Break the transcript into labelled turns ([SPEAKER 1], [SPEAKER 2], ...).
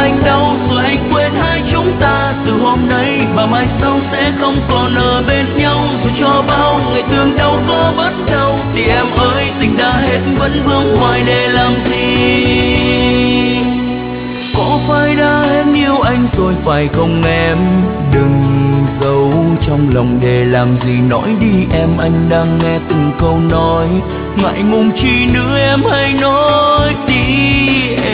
[SPEAKER 1] anh đâu rồi anh quên hai chúng ta. Từ hôm nay và mai sau sẽ không còn ở bên nhau, dù cho bao ngày thương đâu có bất đâu. Thì em ơi tình đã hết vẫn vương hoài để làm gì? Có phải đã hết yêu anh rồi phải không em? Đừng giấu trong lòng để làm gì, nói đi em, anh đang nghe từng câu nói. Ngại ngùng chi nữa em hãy nói đi